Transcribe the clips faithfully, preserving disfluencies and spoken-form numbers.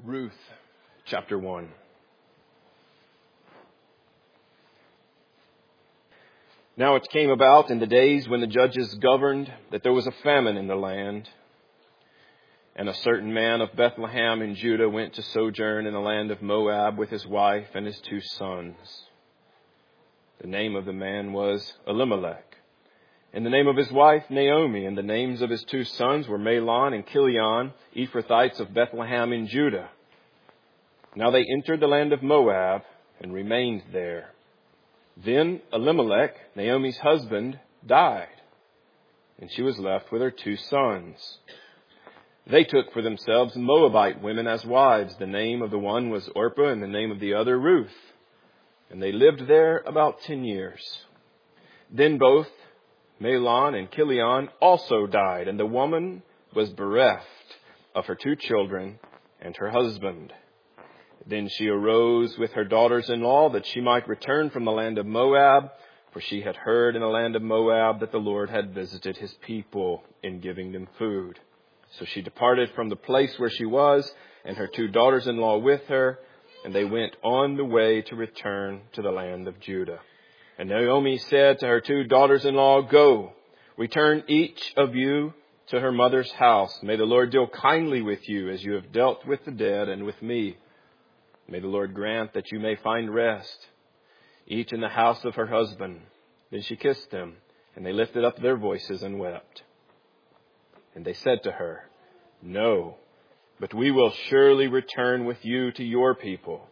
Ruth, chapter one. Now it came about in the days when the judges governed that there was a famine in the land. And a certain man of Bethlehem in Judah went to sojourn in the land of Moab with his wife and his two sons. The name of the man was Elimelech, and the name of his wife Naomi, and the names of his two sons were Mahlon and Chilion, Ephrathites of Bethlehem in Judah. Now they entered the land of Moab and remained there. Then Elimelech, Naomi's husband, died, and she was left with her two sons. They took for themselves Moabite women as wives. The name of the one was Orpah, and the name of the other Ruth. And they lived there about ten years. Then both Mahlon and Chilion also died, and the woman was bereft of her two children and her husband. Then she arose with her daughters-in-law that she might return from the land of Moab, for she had heard in the land of Moab that the Lord had visited his people in giving them food. So she departed from the place where she was, and her two daughters-in-law with her, and they went on the way to return to the land of Judah. And Naomi said to her two daughters-in-law, "Go, return each of you to her mother's house. May the Lord deal kindly with you as you have dealt with the dead and with me. May the Lord grant that you may find rest, each in the house of her husband." Then she kissed them, and they lifted up their voices and wept. And they said to her, "No, but we will surely return with you to your people."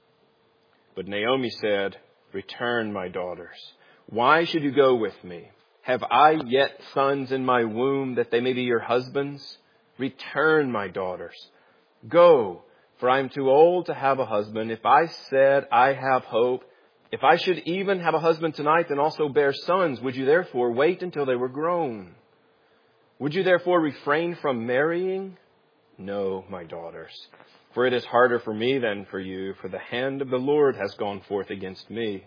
But Naomi said, "Return, my daughters. Why should you go with me? Have I yet sons in my womb that they may be your husbands? Return, my daughters. Go, for I am too old to have a husband. If I said I have hope, if I should even have a husband tonight and also bear sons, would you therefore wait until they were grown? Would you therefore refrain from marrying? No, my daughters, for it is harder for me than for you, for the hand of the Lord has gone forth against me."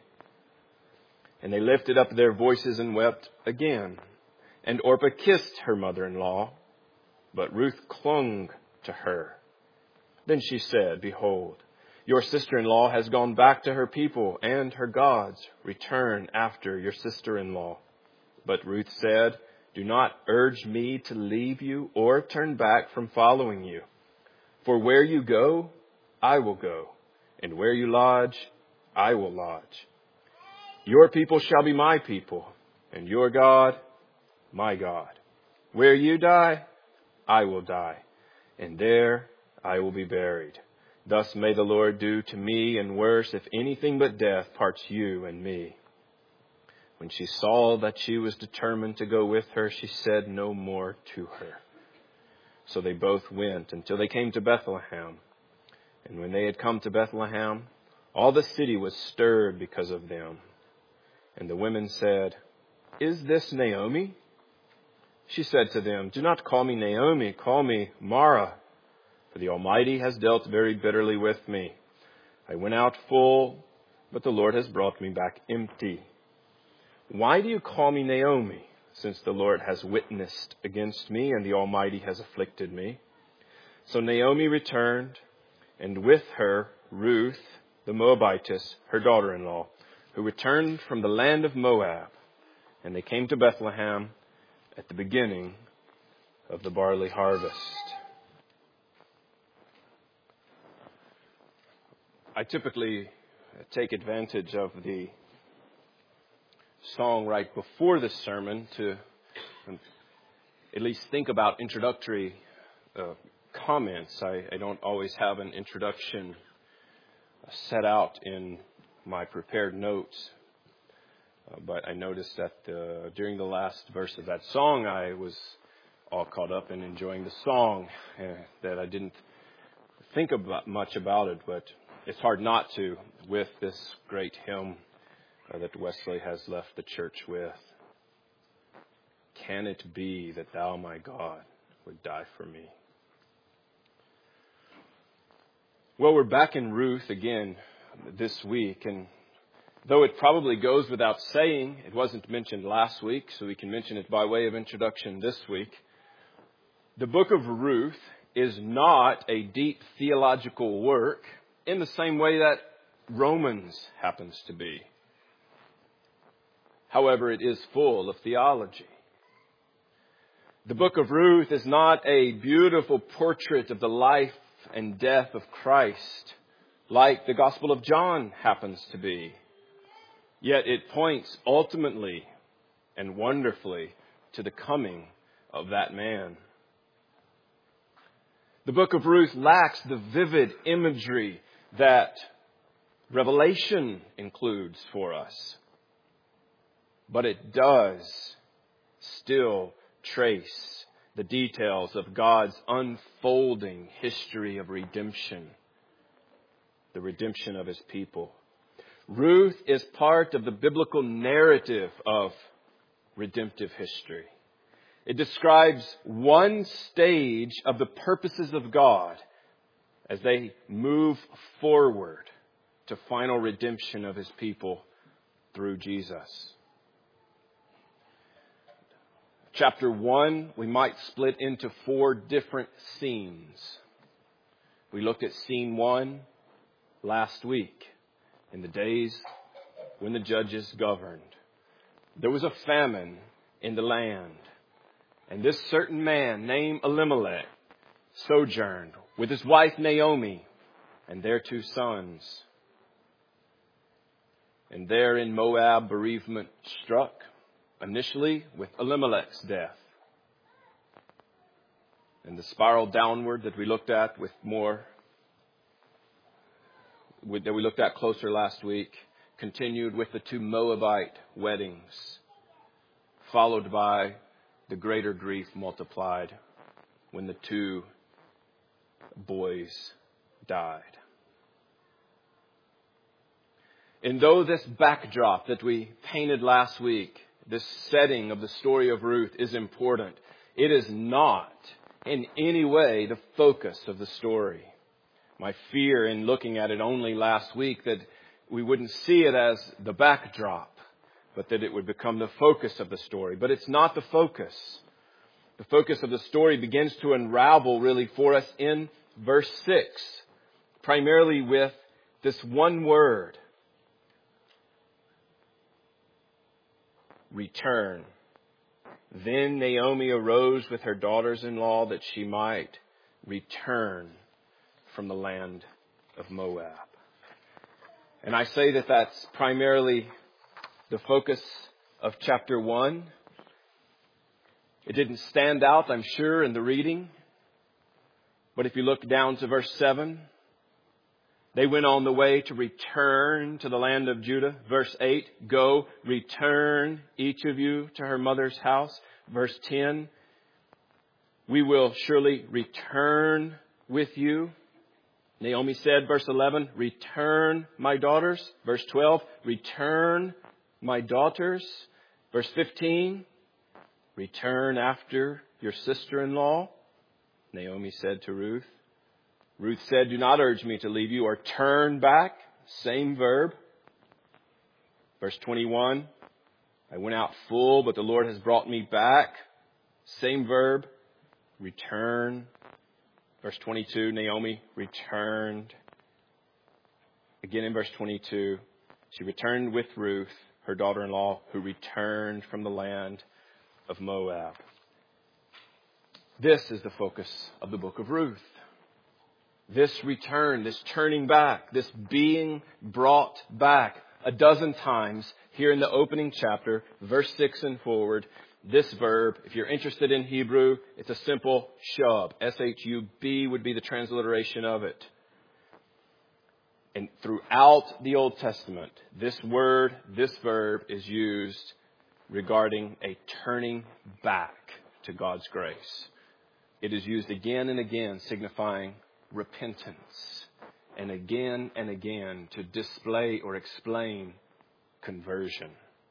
And they lifted up their voices and wept again. And Orpah kissed her mother-in-law, but Ruth clung to her. Then she said, "Behold, your sister-in-law has gone back to her people and her gods. Return after your sister-in-law." But Ruth said, "Do not urge me to leave you or turn back from following you. For where you go, I will go, and where you lodge, I will lodge. Your people shall be my people, and your God, my God. Where you die, I will die, and there I will be buried. Thus may the Lord do to me, and worse, if anything but death parts you and me." When she saw that she was determined to go with her, she said no more to her. So they both went until they came to Bethlehem. And when they had come to Bethlehem, all the city was stirred because of them. And the women said, "Is this Naomi?" She said to them, "Do not call me Naomi, call me Mara, for the Almighty has dealt very bitterly with me. I went out full, but the Lord has brought me back empty. Why do you call me Naomi, since the Lord has witnessed against me and the Almighty has afflicted me?" So Naomi returned, and with her Ruth, the Moabitess, her daughter-in-law, who returned from the land of Moab. And they came to Bethlehem at the beginning of the barley harvest. I typically take advantage of the song right before the sermon to at least think about introductory uh, comments. I, I don't always have an introduction set out in my prepared notes, uh, but I noticed that uh, during the last verse of that song, I was all caught up in enjoying the song, uh, that I didn't think about much about it, but it's hard not to with this great hymn Uh, that Wesley has left the church with. Can it be that thou, my God, would die for me? Well, we're back in Ruth again this week, and though it probably goes without saying, it wasn't mentioned last week, so we can mention it by way of introduction this week. The book of Ruth is not a deep theological work in the same way that Romans happens to be. However, it is full of theology. The book of Ruth is not a beautiful portrait of the life and death of Christ like the Gospel of John happens to be. Yet it points ultimately and wonderfully to the coming of that man. The book of Ruth lacks the vivid imagery that Revelation includes for us. But it does still trace the details of God's unfolding history of redemption, the redemption of His people. Ruth is part of the biblical narrative of redemptive history. It describes one stage of the purposes of God as they move forward to final redemption of His people through Jesus. Chapter one, we might split into four different scenes. We looked at scene one last week, in the days when the judges governed. There was a famine in the land, and this certain man named Elimelech sojourned with his wife Naomi and their two sons. And there in Moab, bereavement struck, initially with Elimelech's death, and the spiral downward that we looked at with more, with, that we looked at closer last week, continued with the two Moabite weddings, followed by the greater grief multiplied when the two boys died. And though this backdrop that we painted last week, this setting of the story of Ruth is important, it is not in any way the focus of the story. My fear in looking at it only last week that we wouldn't see it as the backdrop, but that it would become the focus of the story. But it's not the focus. The focus of the story begins to unravel really for us in verse six, primarily with this one word: return. Then Naomi arose with her daughters-in-law that she might return from the land of Moab. And I say that that's primarily the focus of chapter one. It didn't stand out, I'm sure, in the reading. But if you look down to verse seven, they went on the way to return to the land of Judah. Verse eight, go, return each of you to her mother's house. Verse ten, we will surely return with you. Naomi said, verse eleven, return, my daughters. Verse twelve, return, my daughters. Verse fifteen, return after your sister-in-law. Naomi said to Ruth. Ruth said, do not urge me to leave you or turn back. Same verb. Verse twenty-one, I went out full, but the Lord has brought me back. Same verb. Return. Verse twenty-two, Naomi returned. Again in verse twenty-two, she returned with Ruth, her daughter-in-law, who returned from the land of Moab. This is the focus of the book of Ruth. This return, this turning back, this being brought back a dozen times here in the opening chapter, verse six and forward. This verb, if you're interested in Hebrew, it's a simple shub. S H U B would be the transliteration of it. And throughout the Old Testament, this word, this verb is used regarding a turning back to God's grace. It is used again and again, signifying repentance, and again and again to display or explain conversion.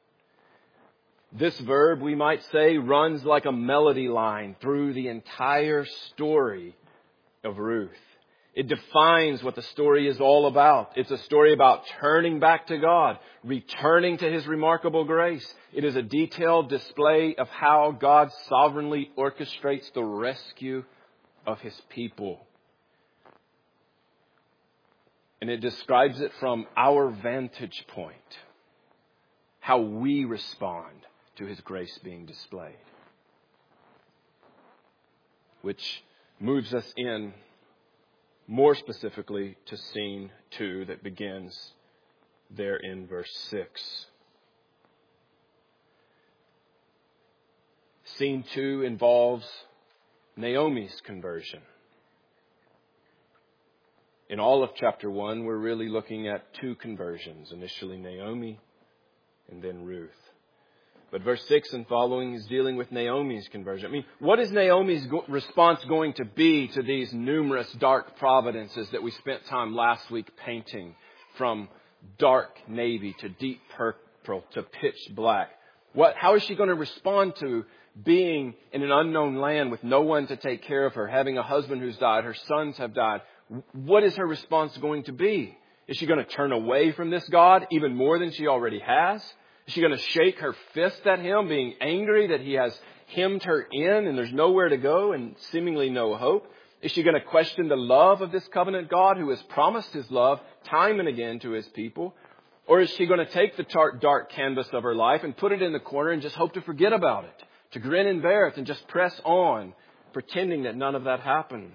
This verb, we might say, runs like a melody line through the entire story of Ruth. It defines what the story is all about. It's a story about turning back to God, returning to His remarkable grace. It is a detailed display of how God sovereignly orchestrates the rescue of His people. And it describes it from our vantage point, how we respond to His grace being displayed. Which moves us in more specifically to scene two that begins there in verse six. Scene two involves Naomi's conversion. In all of chapter one, we're really looking at two conversions. Initially Naomi and then Ruth. But verse six and following is dealing with Naomi's conversion. I mean, what is Naomi's go- response going to be to these numerous dark providences that we spent time last week painting, from dark navy to deep purple to pitch black? What, how is she going to respond to being in an unknown land with no one to take care of her, having a husband who's died, her sons have died? What is her response going to be? Is she going to turn away from this God even more than she already has? Is she going to shake her fist at Him, being angry that He has hemmed her in and there's nowhere to go and seemingly no hope? Is she going to question the love of this covenant God who has promised His love time and again to His people? Or is she going to take the dark, dark canvas of her life and put it in the corner and just hope to forget about it, to grin and bear it and just press on, pretending that none of that happened?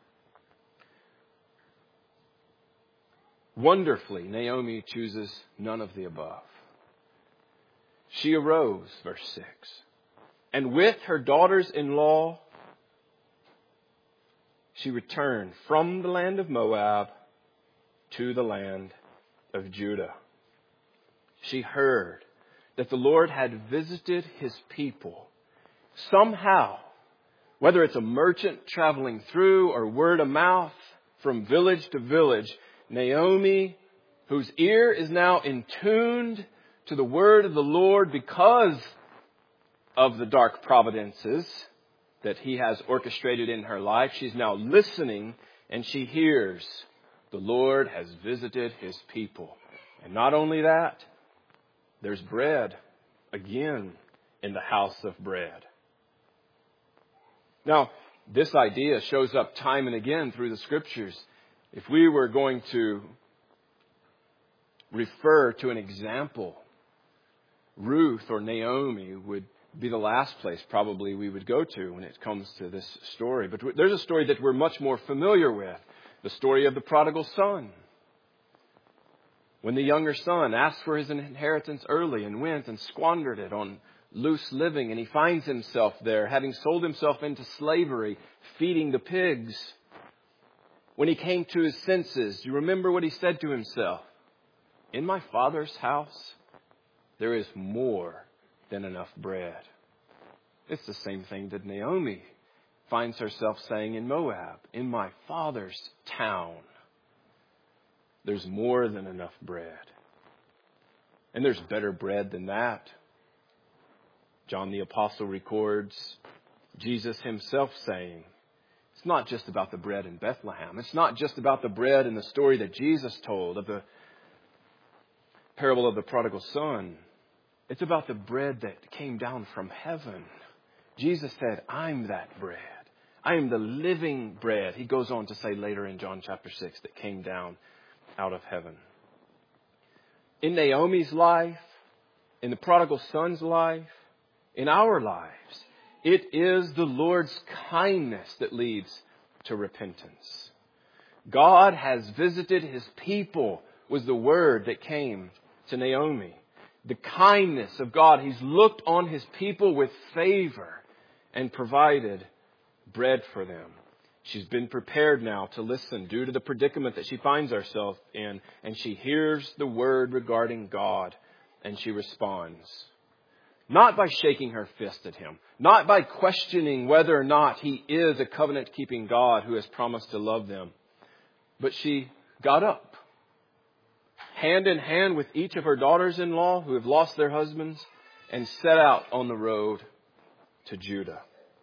Wonderfully, Naomi chooses none of the above. She arose, verse six, and with her daughters-in-law, she returned from the land of Moab to the land of Judah. She heard that the Lord had visited His people somehow, whether it's a merchant traveling through or word of mouth from village to village. Naomi, whose ear is now in tuned to the word of the Lord because of the dark providences that He has orchestrated in her life. She's now listening and she hears the Lord has visited His people. And not only that, there's bread again in the house of bread. Now, this idea shows up time and again through the Scriptures. If we were going to refer to an example, Ruth or Naomi would be the last place probably we would go to when it comes to this story. But there's a story that we're much more familiar with, the story of the prodigal son. When the younger son asked for his inheritance early and went and squandered it on loose living, and he finds himself there, having sold himself into slavery, feeding the pigs. When he came to his senses, do you remember what he said to himself? In my Father's house, there is more than enough bread. It's the same thing that Naomi finds herself saying in Moab. In my father's town, there's more than enough bread. And there's better bread than that. John the Apostle records Jesus Himself saying, it's not just about the bread in Bethlehem. It's not just about the bread in the story that Jesus told of the parable of the prodigal son. It's about the bread that came down from heaven. Jesus said, I'm that bread. I am the living bread. He goes on to say later in John chapter six that came down out of heaven. In Naomi's life, in the prodigal son's life, in our lives, it is the Lord's kindness that leads to repentance. God has visited His people was the word that came to Naomi. The kindness of God. He's looked on His people with favor and provided bread for them. She's been prepared now to listen due to the predicament that she finds herself in. And she hears the word regarding God and she responds. Not by shaking her fist at Him. Not by questioning whether or not He is a covenant-keeping God who has promised to love them. But she got up, hand in hand with each of her daughters-in-law who have lost their husbands, and set out on the road to Judah.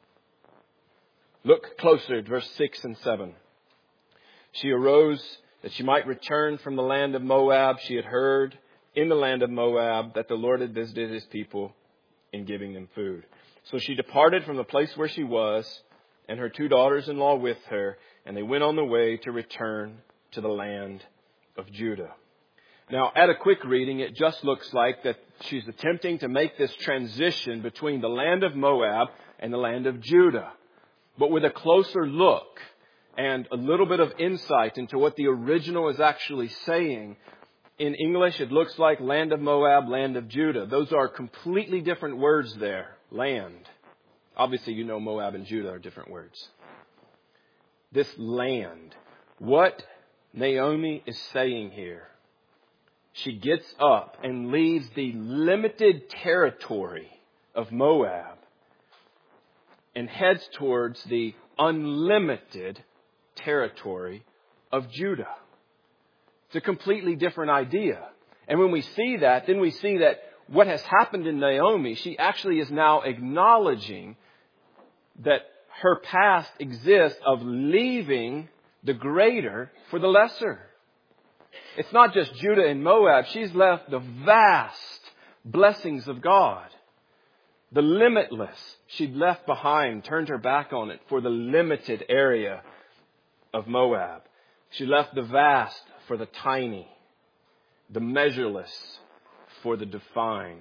Look closer at verse six and seven. She arose that she might return from the land of Moab. She had heard in the land of Moab that the Lord had visited His people in giving them food. So she departed from the place where she was and her two daughters-in-law with her, and they went on the way to return to the land of Judah. Now, at a quick reading, it just looks like that she's attempting to make this transition between the land of Moab and the land of Judah. But with a closer look and a little bit of insight into what the original is actually saying, in English, it looks like land of Moab, land of Judah. Those are completely different words there. Land. Obviously, you know Moab and Judah are different words. This land. What Naomi is saying here. She gets up and leaves the limited territory of Moab and heads towards the unlimited territory of Judah. It's a completely different idea. And when we see that, then we see that what has happened in Naomi, she actually is now acknowledging that her past exists of leaving the greater for the lesser. It's not just Judah and Moab. She's left the vast blessings of God. The limitless she'd left behind, turned her back on it for the limited area of Moab. She left the vast for the tiny, the measureless for the defined.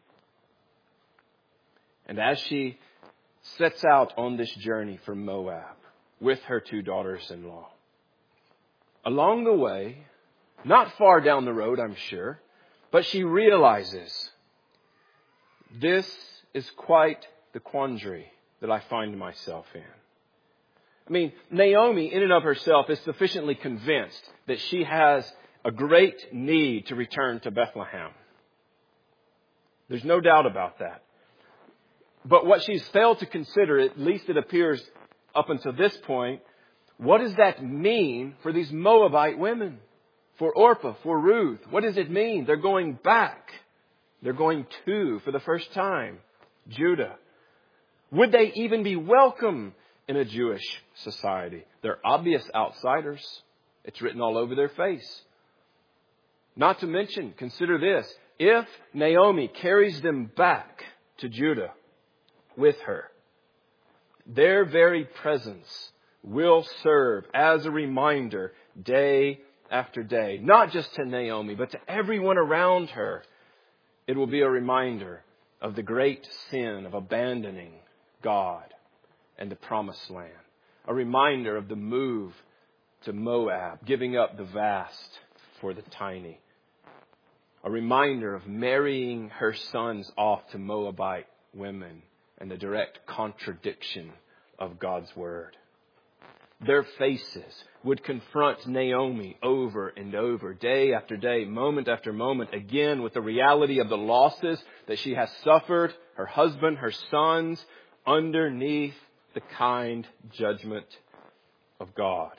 And as she sets out on this journey from Moab with her two daughters-in-law, along the way, not far down the road, I'm sure, but she realizes this is quite the quandary that I find myself in. I mean, Naomi in and of herself is sufficiently convinced that she has a great need to return to Bethlehem. There's no doubt about that. But what she's failed to consider, at least it appears up until this point, what does that mean for these Moabite women? For Orpah, for Ruth, what does it mean? They're going back. They're going to, for the first time, Judah. Would they even be welcome in a Jewish society? They're obvious outsiders. It's written all over their face. Not to mention, consider this. If Naomi carries them back to Judah with her, their very presence will serve as a reminder day after day, not just to Naomi, but to everyone around her. It will be a reminder of the great sin of abandoning God and the promised land. A reminder of the move to Moab, giving up the vast for the tiny. A reminder of marrying her sons off to Moabite women and the direct contradiction of God's word. Their faces would confront Naomi over and over, day after day, moment after moment, again with the reality of the losses that she has suffered, her husband, her sons, underneath the kind judgment of God.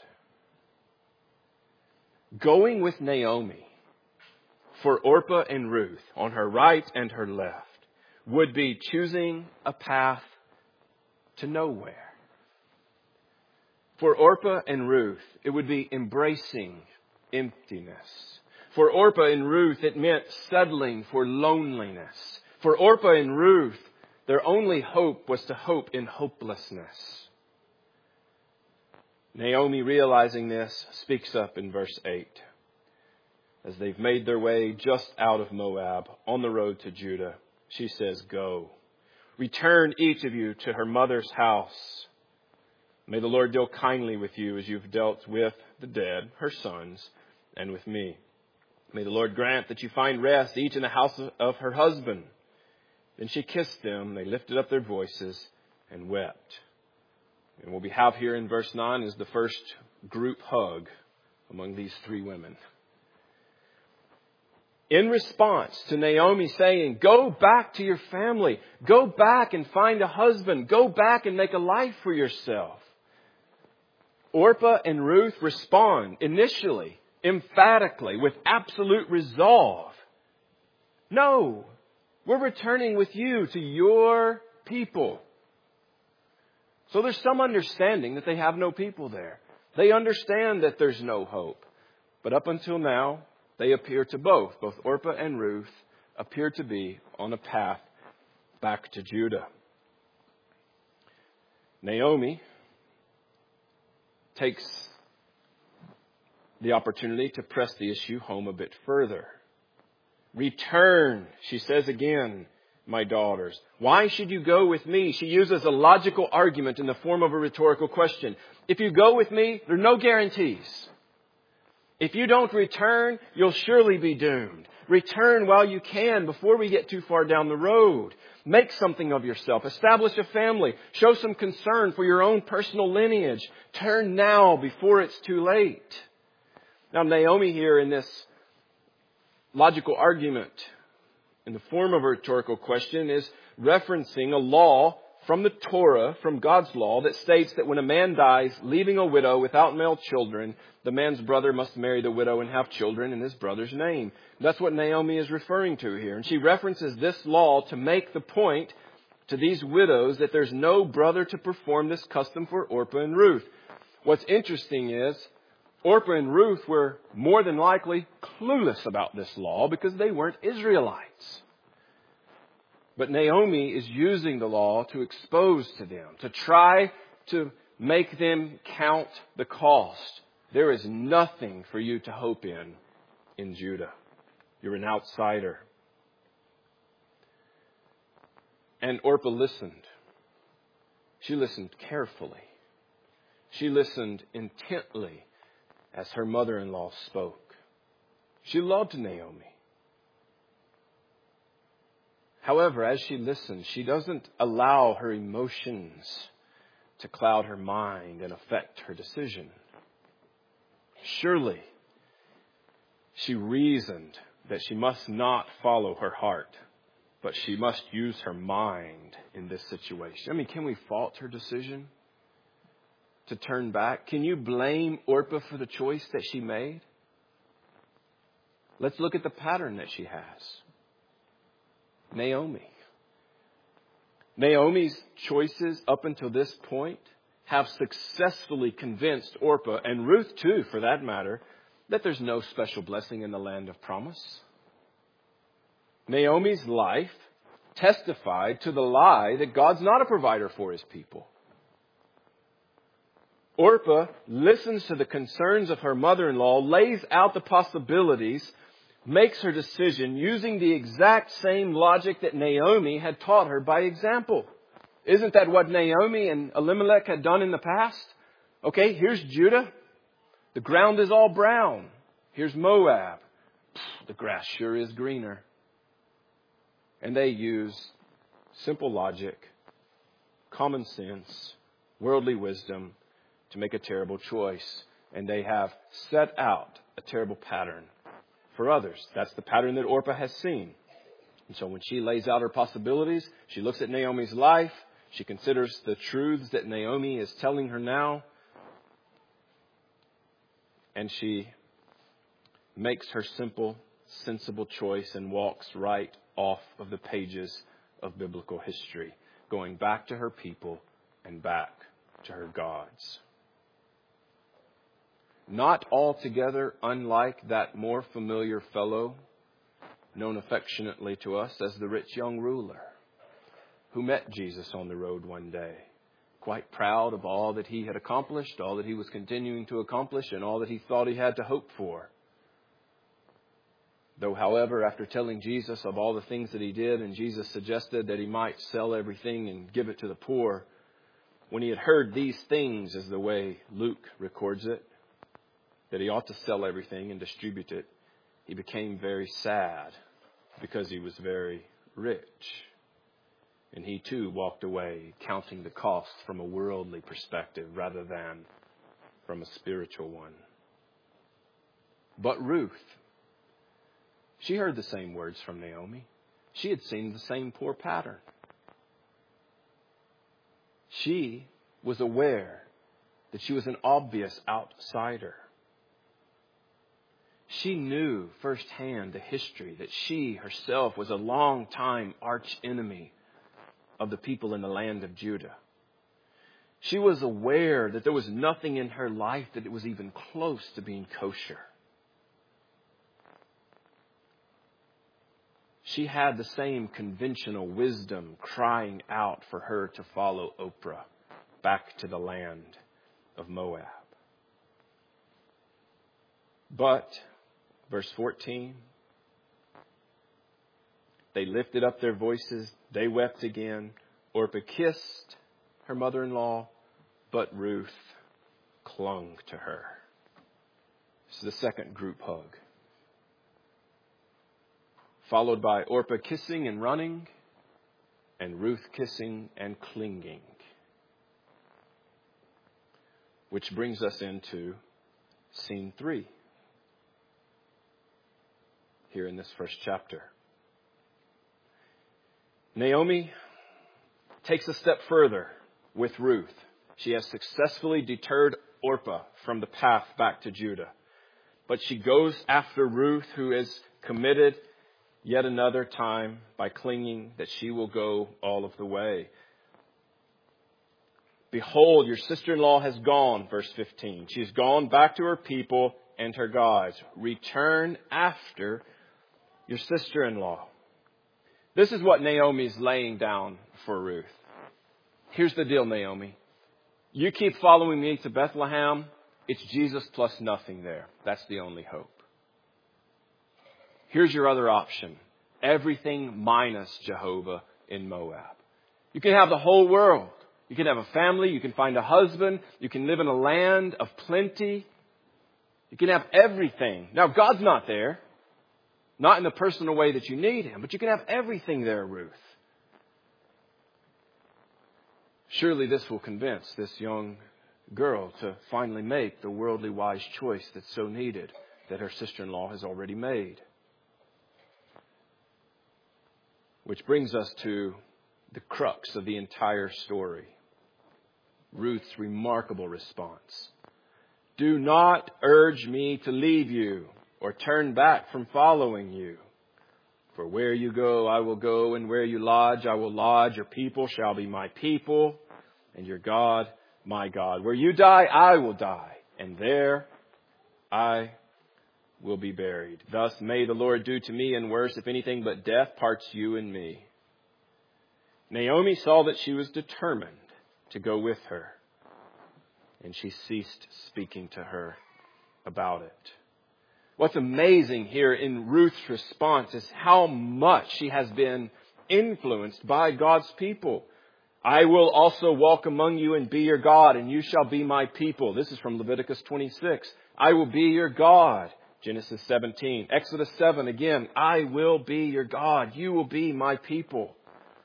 Going with Naomi for Orpah and Ruth on her right and her left would be choosing a path to nowhere. For Orpah and Ruth, it would be embracing emptiness. For Orpah and Ruth, it meant settling for loneliness. For Orpah and Ruth, their only hope was to hope in hopelessness. Naomi, realizing this, speaks up in verse eight. As they've made their way just out of Moab on the road to Judah, she says, "Go. Return each of you to her mother's house. May the Lord deal kindly with you as you've dealt with the dead, her sons, and with me. May the Lord grant that you find rest, each in the house of her husband." Then she kissed them. They lifted up their voices and wept. And what we have here in verse nine is the first group hug among these three women. In response to Naomi saying, "Go back to your family. Go back and find a husband. Go back and make a life for yourself." Orpah and Ruth respond initially, emphatically, with absolute resolve. "No, we're returning with you to your people." So there's some understanding that they have no people there. They understand that there's no hope. But up until now, they appear to both, both Orpah and Ruth, appear to be on a path back to Judah. Naomi, takes the opportunity to press the issue home a bit further. Return, she says again, my daughters. Why should you go with me? She uses a logical argument in the form of a rhetorical question. If you go with me, there are no guarantees. If you don't return, you'll surely be doomed. Return while you can before we get too far down the road. Make something of yourself. Establish a family. Show some concern for your own personal lineage. Turn now before it's too late. Now, Naomi here in this logical argument, in the form of a rhetorical question, is referencing a law from the Torah, from God's law, that states that when a man dies, leaving a widow without male children, the man's brother must marry the widow and have children in his brother's name. That's what Naomi is referring to here. And she references this law to make the point to these widows that there's no brother to perform this custom for Orpah and Ruth. What's interesting is Orpah and Ruth were more than likely clueless about this law because they weren't Israelites. But Naomi is using the law to expose to them, to try to make them count the cost. There is nothing for you to hope in in Judah. You're an outsider. And Orpah listened. She listened carefully. She listened intently as her mother-in-law spoke. She loved Naomi. However, as she listens, she doesn't allow her emotions to cloud her mind and affect her decision. Surely, she reasoned that she must not follow her heart, but she must use her mind in this situation. I mean, can we fault her decision to turn back? Can you blame Orpah for the choice that she made? Let's look at the pattern that she has. Naomi. Naomi's choices up until this point have successfully convinced Orpah, and Ruth too for that matter, that there's no special blessing in the land of promise. Naomi's life testified to the lie that God's not a provider for His people. Orpah listens to the concerns of her mother-in-law, lays out the possibilities, makes her decision using the exact same logic that Naomi had taught her by example. Isn't that what Naomi and Elimelech had done in the past? Okay, here's Judah. The ground is all brown. Here's Moab. The grass sure is greener. And they use simple logic, common sense, worldly wisdom to make a terrible choice. And they have set out a terrible pattern for others. That's the pattern that Orpah has seen. And so when she lays out her possibilities, she looks at Naomi's life. She considers the truths that Naomi is telling her now. And she makes her simple, sensible choice and walks right off of the pages of biblical history, going back to her people and back to her gods. Not altogether unlike that more familiar fellow known affectionately to us as the rich young ruler who met Jesus on the road one day, quite proud of all that he had accomplished, all that he was continuing to accomplish, and all that he thought he had to hope for. Though, however, after telling Jesus of all the things that he did, and Jesus suggested that he might sell everything and give it to the poor, when he had heard these things, as the way Luke records it, that he ought to sell everything and distribute it, he became very sad because he was very rich. And he too walked away counting the cost from a worldly perspective rather than from a spiritual one. But Ruth, she heard the same words from Naomi. She had seen the same poor pattern. She was aware that she was an obvious outsider. She knew firsthand the history that she herself was a long-time arch enemy of the people in the land of Judah. She was aware that there was nothing in her life that it was even close to being kosher. She had the same conventional wisdom crying out for her to follow Oprah back to the land of Moab. But, verse fourteen, they lifted up their voices. They wept again. Orpah kissed her mother-in-law, but Ruth clung to her. This is the second group hug. Followed by Orpah kissing and running, and Ruth kissing and clinging. Which brings us into scene three here in this first chapter. Naomi takes a step further with Ruth. She has successfully deterred Orpah from the path back to Judah. But she goes after Ruth, who is committed yet another time by clinging that she will go all of the way. Behold, your sister-in-law has gone, verse fifteen. She's gone back to her people and her gods. Return after your sister-in-law. This is what Naomi's laying down for Ruth. Here's the deal, Naomi. You keep following me to Bethlehem. It's Jesus plus nothing there. That's the only hope. Here's your other option. Everything minus Jehovah in Moab. You can have the whole world. You can have a family. You can find a husband. You can live in a land of plenty. You can have everything. Now, God's not there. Not in the personal way that you need Him. But you can have everything there, Ruth. Surely this will convince this young girl to finally make the worldly wise choice that's so needed that her sister-in-law has already made. Which brings us to the crux of the entire story. Ruth's remarkable response. Do not urge me to leave you or turn back from following you. For where you go, I will go, and where you lodge, I will lodge. Your people shall be my people, and your God, my God. Where you die, I will die, and there I will be buried. Thus may the Lord do to me and worse, if anything but death parts you and me. Naomi saw that she was determined to go with her, and she ceased speaking to her about it. What's amazing here in Ruth's response is how much she has been influenced by God's people. I will also walk among you and be your God, and you shall be my people. This is from Leviticus twenty-six. I will be your God. Genesis seventeen. Exodus seven again. I will be your God. You will be my people.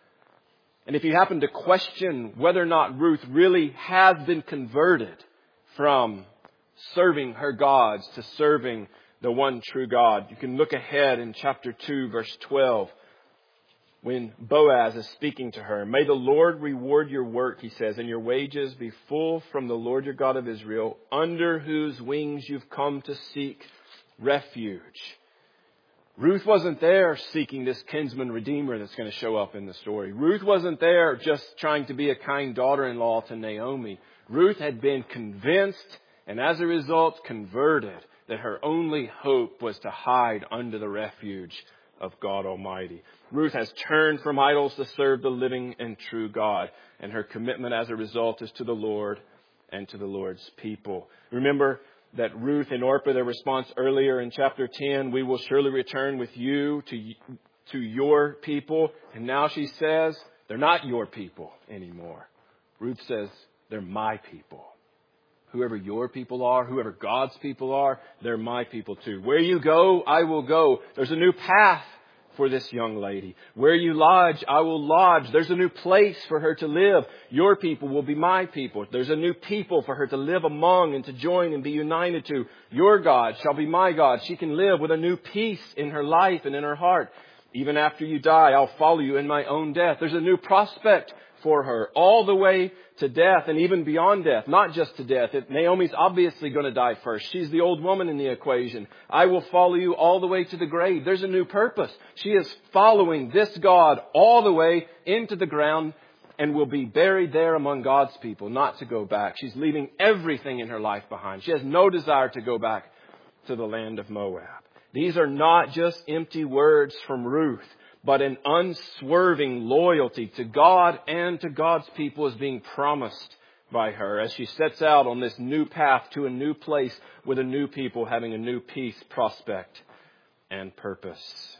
And if you happen to question whether or not Ruth really has been converted from serving her gods to serving the one true God, you can look ahead in chapter two, verse twelve, when Boaz is speaking to her. May the Lord reward your work, he says, and your wages be full from the Lord your God of Israel, under whose wings you've come to seek refuge. Ruth wasn't there seeking this kinsman redeemer that's going to show up in the story. Ruth wasn't there just trying to be a kind daughter-in-law to Naomi. Ruth had been convinced and as a result converted that her only hope was to hide under the refuge of God Almighty. Ruth has turned from idols to serve the living and true God. And her commitment as a result is to the Lord and to the Lord's people. Remember that Ruth and Orpah, their response earlier in chapter ten, we will surely return with you to, to your people. And now she says, they're not your people anymore. Ruth says, they're my people. Whoever your people are, whoever God's people are, they're my people too. Where you go, I will go. There's a new path for this young lady. Where you lodge, I will lodge. There's a new place for her to live. Your people will be my people. There's a new people for her to live among and to join and be united to. Your God shall be my God. She can live with a new peace in her life and in her heart. Even after you die, I'll follow you in my own death. There's a new prospect for her all the way to death and even beyond death, not just to death. Naomi's obviously going to die first. She's the old woman in the equation. I will follow you all the way to the grave. There's a new purpose. She is following this God all the way into the ground and will be buried there among God's people, not to go back. She's leaving everything in her life behind. She has no desire to go back to the land of Moab. These are not just empty words from Ruth, but an unswerving loyalty to God and to God's people is being promised by her as she sets out on this new path to a new place with a new people having a new peace, prospect, and purpose.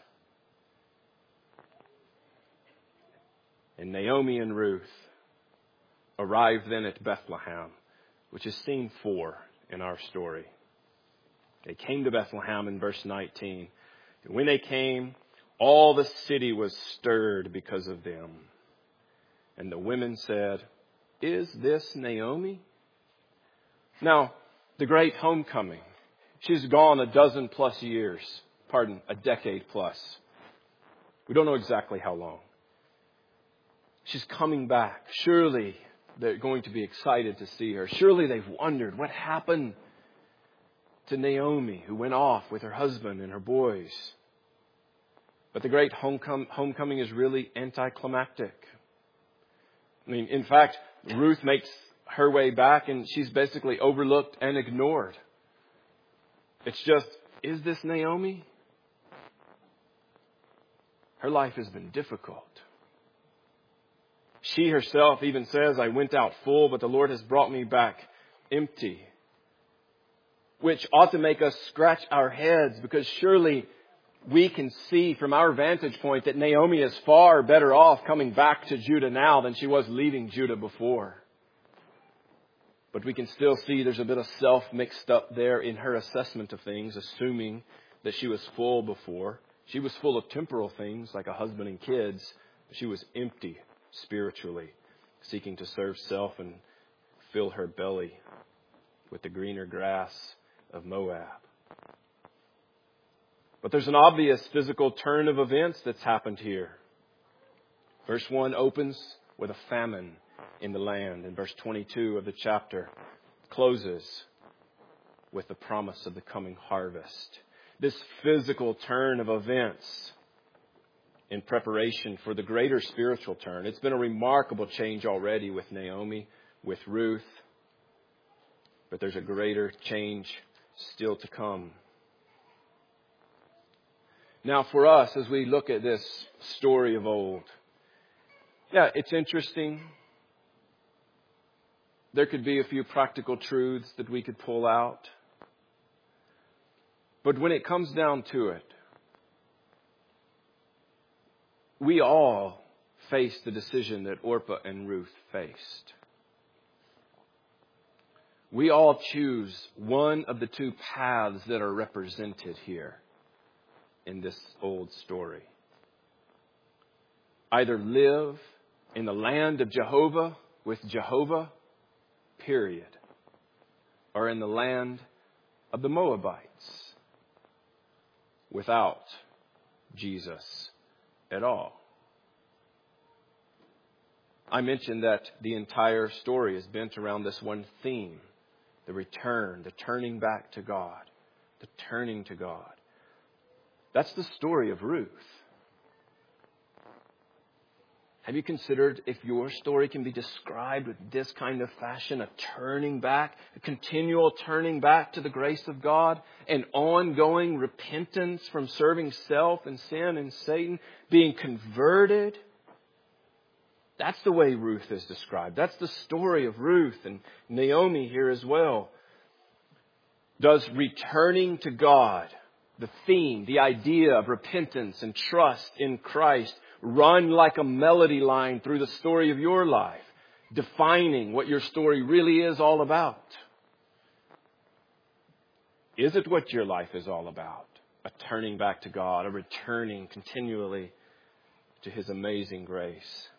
And Naomi and Ruth arrived then at Bethlehem, which is scene four in our story. They came to Bethlehem in verse nineteen. And when they came, all the city was stirred because of them. And the women said, "Is this Naomi?" Now, the great homecoming. She's gone a dozen plus years. Pardon, a decade plus. We don't know exactly how long. She's coming back. Surely they're going to be excited to see her. Surely they've wondered what happened to Naomi, who went off with her husband and her boys. But the great homecom- homecoming is really anticlimactic. I mean, in fact, Ruth makes her way back and she's basically overlooked and ignored. It's just, is this Naomi? Her life has been difficult. She herself even says, "I went out full, but the Lord has brought me back empty." Which ought to make us scratch our heads, because surely we can see from our vantage point that Naomi is far better off coming back to Judah now than she was leaving Judah before. But we can still see there's a bit of self mixed up there in her assessment of things, assuming that she was full before. She was full of temporal things like a husband and kids. But she was empty spiritually, seeking to serve self and fill her belly with the greener grass of Moab. But there's an obvious physical turn of events that's happened here. Verse one opens with a famine in the land, and verse twenty-two of the chapter closes with the promise of the coming harvest. This physical turn of events in preparation for the greater spiritual turn. It's been a remarkable change already with Naomi, with Ruth, but there's a greater change still to come. Now for us, as we look at this story of old, yeah, it's interesting. There could be a few practical truths that we could pull out. But when it comes down to it, we all face the decision that Orpah and Ruth faced. We all choose one of the two paths that are represented here in this old story. Either live in the land of Jehovah with Jehovah, period, or in the land of the Moabites without Jesus at all. I mentioned that the entire story is bent around this one theme. The return, the turning back to God, the turning to God. That's the story of Ruth. Have you considered if your story can be described with this kind of fashion, a turning back, a continual turning back to the grace of God, an ongoing repentance from serving self and sin and Satan, being converted? That's the way Ruth is described. That's the story of Ruth and Naomi here as well. Does returning to God, the theme, the idea of repentance and trust in Christ, run like a melody line through the story of your life, defining what your story really is all about? Is it what your life is all about? A turning back to God, a returning continually to His amazing grace.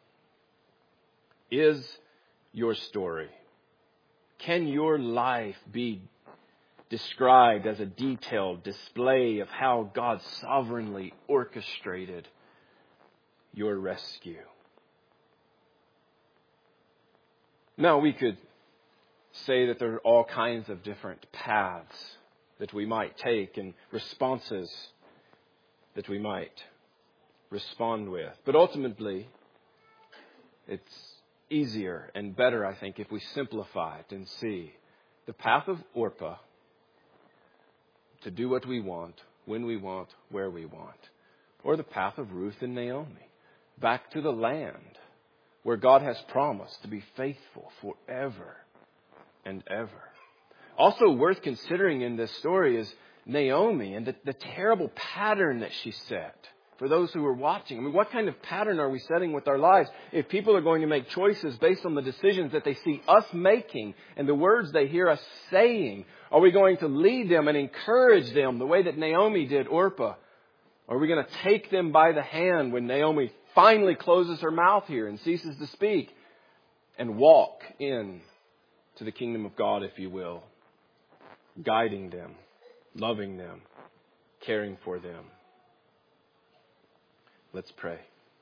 Is your story, can your life be described as a detailed display of how God sovereignly orchestrated your rescue? Now, we could say that there are all kinds of different paths that we might take and responses that we might respond with. But ultimately, it's easier and better, I think, if we simplify it and see the path of Orpah to do what we want, when we want, where we want. Or the path of Ruth and Naomi, back to the land where God has promised to be faithful forever and ever. Also worth considering in this story is Naomi and the, the terrible pattern that she set for those who are watching. I mean, what kind of pattern are we setting with our lives if people are going to make choices based on the decisions that they see us making and the words they hear us saying? Are we going to lead them and encourage them the way that Naomi did Orpah? Are we going to take them by the hand when Naomi finally closes her mouth here and ceases to speak and walk in to the kingdom of God, if you will, guiding them, loving them, caring for them? Let's pray.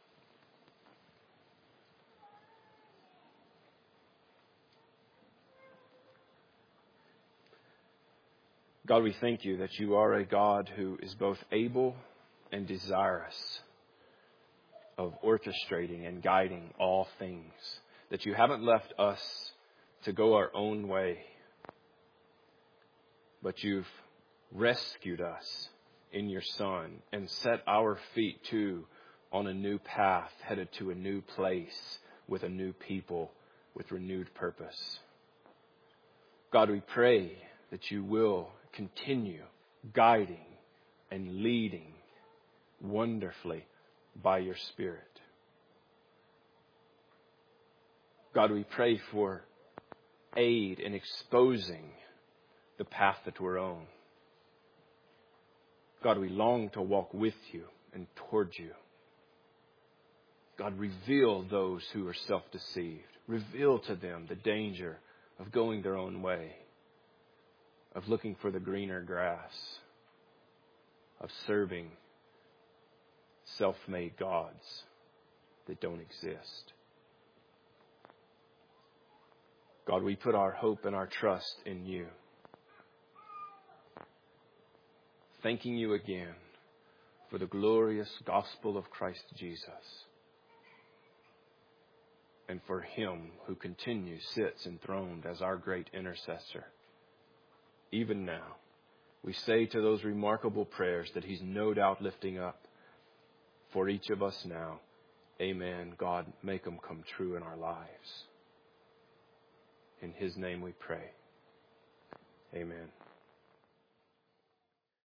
God, we thank you that you are a God who is both able and desirous of orchestrating and guiding all things. That you haven't left us to go our own way, but you've rescued us in your Son and set our feet too on a new path, headed to a new place with a new people, with renewed purpose. God, we pray that you will continue guiding and leading wonderfully by your Spirit. God, we pray for aid in exposing the path that we're on. God, we long to walk with you and towards you. God, reveal those who are self-deceived. Reveal to them the danger of going their own way, of looking for the greener grass, of serving self-made gods that don't exist. God, we put our hope and our trust in you. Thanking you again for the glorious gospel of Christ Jesus, and for him who continues, sits enthroned as our great intercessor. Even now, we say to those remarkable prayers that he's no doubt lifting up for each of us now, amen. God, make them come true in our lives. In his name we pray. Amen.